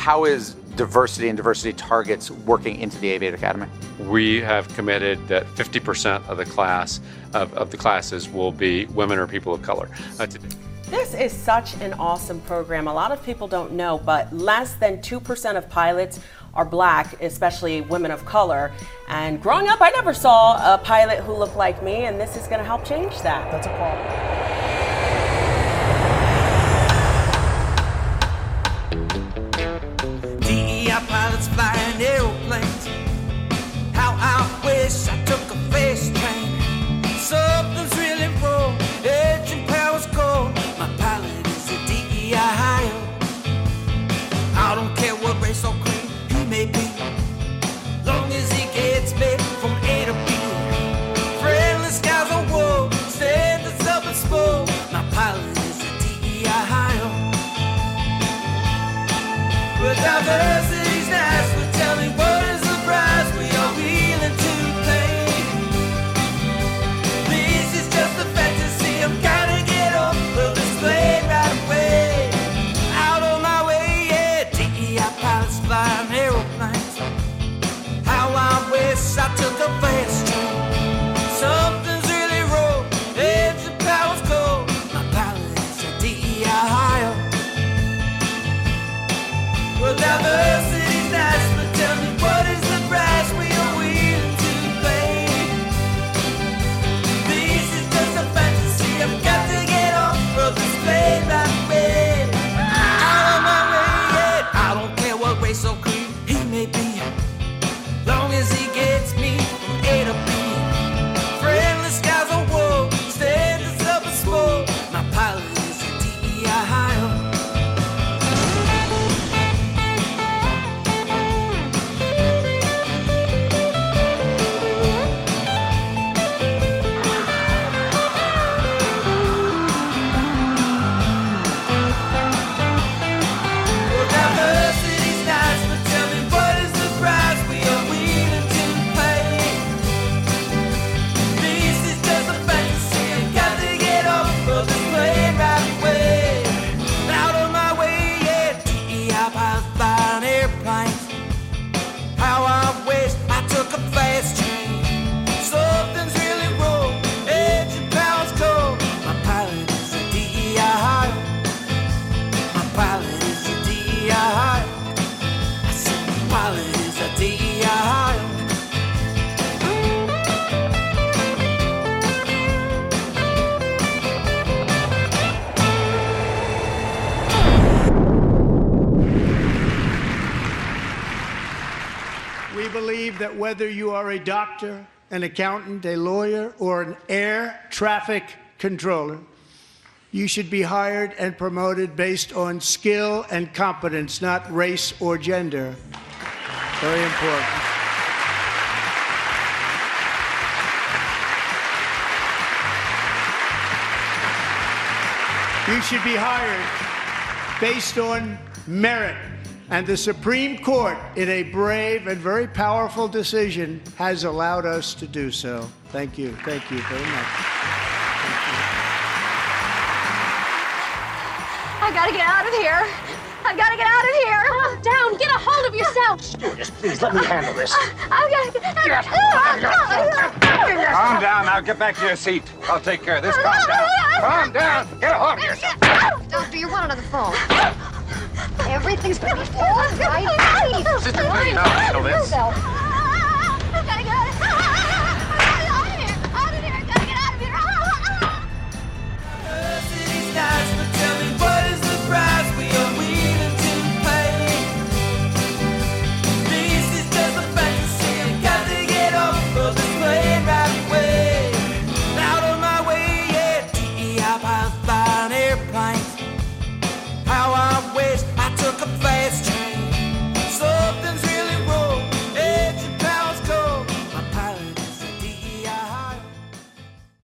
How is diversity and diversity targets working into the Aviate Academy? We have committed that 50% of the class of the classes will be women or people of color. This is such an awesome program. A lot of people don't know, but less than 2% of pilots are black, especially women of color. And growing up, I never saw a pilot who looked like me, and this is going to help change that. That's a call. Pilots flying airplanes. How I wish I took a fast train. Something's really wrong. Engine power's cold. My pilot is a DEI hire. I don't care what race or creed he may be, long as he gets me from A to B. Friendly skies are warm. Standards up and spoil. My pilot is a DEI hire. With diversity's nice, but tell me what is the price we are willing to pay? This is just a fantasy, I'm gonna get off of this plane right away. Out on my way, yeah, DEI pilots flying aeroplanes. How I wish I took a fast train. Something's really wrong, engine power's cold. My pilot is a DEI hire. Well, diversity's nice, but tell me what is the price we are willing to pay? This is just a fantasy, I've got to get off of this plane right away. Out of my way, yeah. I don't care what race or creed he may be, long as he gets me from A to B. Friendly skies are warm, standards up and small. My pilot is a DEI hire. We believe that whether you are a doctor, an accountant, a lawyer, or an air traffic controller, you should be hired and promoted based on skill and competence, not race or gender. Very important. You should be hired based on merit. And the Supreme Court, in a brave and very powerful decision, has allowed us to do so. Thank you. Thank you very much. I gotta get out of here. I've got to get out of here. Calm down. Get a hold of yourself. Stewardess, please let me handle this. I've got to get out. Calm down. Now get back to your seat. I'll take care of this. Calm down. Calm down. Get a hold of yourself. Doctor, you're one on the phone. Everything's going to be all right. Sister, please, now handle this.